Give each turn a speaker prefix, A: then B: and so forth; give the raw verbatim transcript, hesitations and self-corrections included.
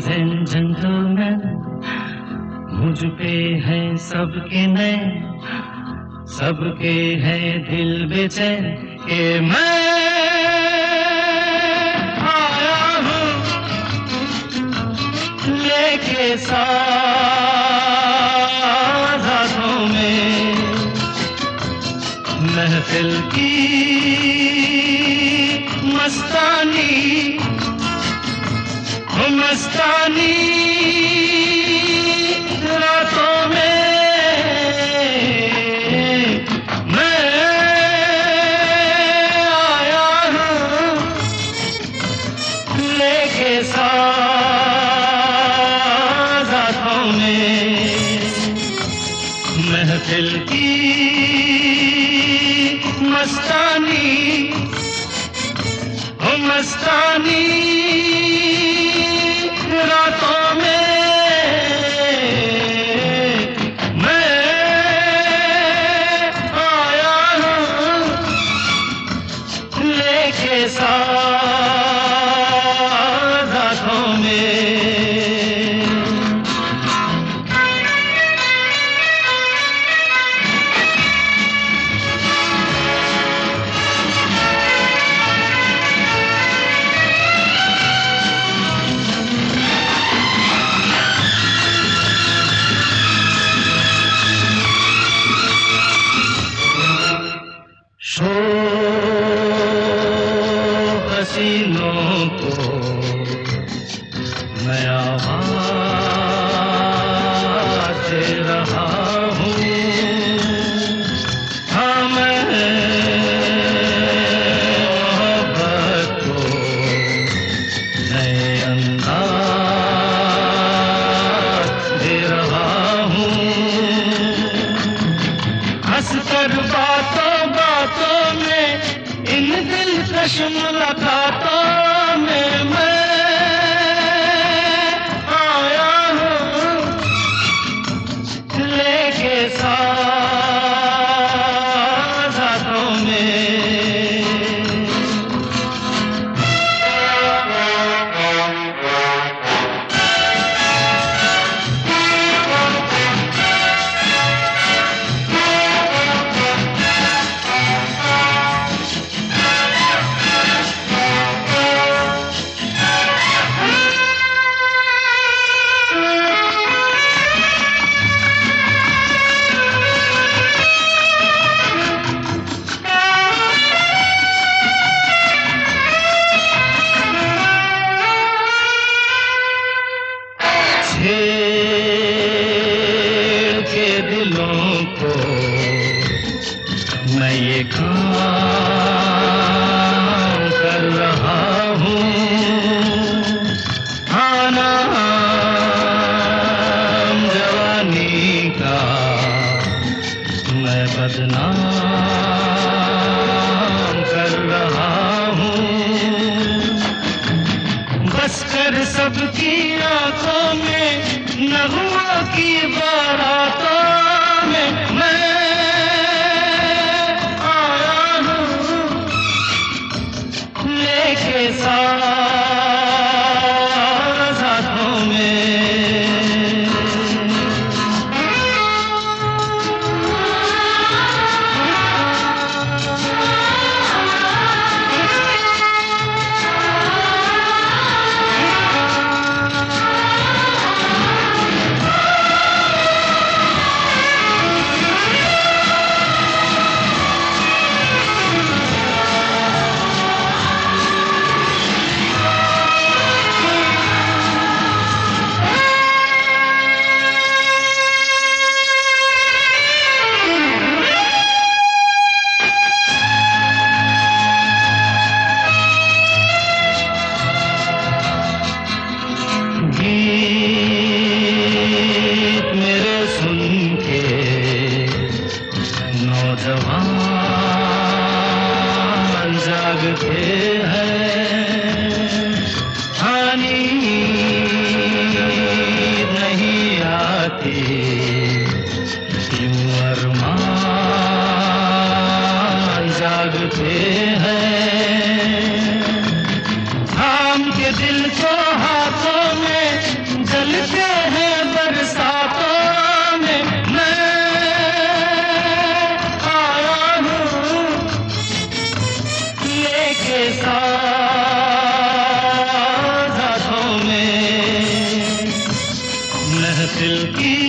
A: And gentleman, मुझ पे हैं सबके नैन, सबके हैं दिल बेचैन कि मैं आया हूँ लेके साथ हाथों में महफिल की मस्तानी, मस्तानी रातों में मैं आया हूँ लेके साथ हाथों में महफिल की मस्तानी, ओ मस्तानी रातों में मैं आया हूँ लेके साथ हाथों में। हसीनों को मैं आवाज़ दे रहा हूँ, हाँ मैं मोहब्बत को नए अंदाज़ दे रहा हूँ। हंसकर बातों बातों में इन दिलकश मुलाकातों में मैं आया हूँ लेके साथ हाथों में। छेड़ के दिलों को मैं ये काम कर रहा हूँ, हाँ नाम जवानी का मैं बदनाम कर रहा हूँ। बस कर सबकी आंखों में नगमों की बारातों में मैं आया हूँ लेके साथ हाथों मंजिल की